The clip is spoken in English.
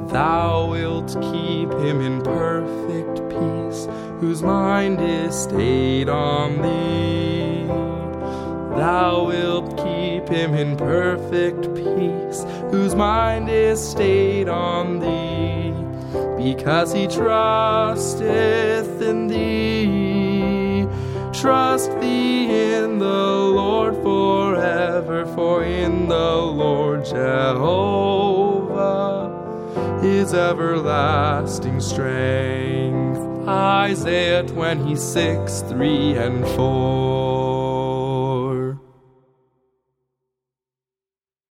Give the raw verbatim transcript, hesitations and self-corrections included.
Thou wilt keep him in perfect peace, whose mind is stayed on thee. Thou wilt keep him in perfect peace, whose mind is stayed on thee, because he trusteth in thee. Trust thee in the Lord forever, for in the Lord Jehovah is everlasting strength. Isaiah twenty-six, three and four.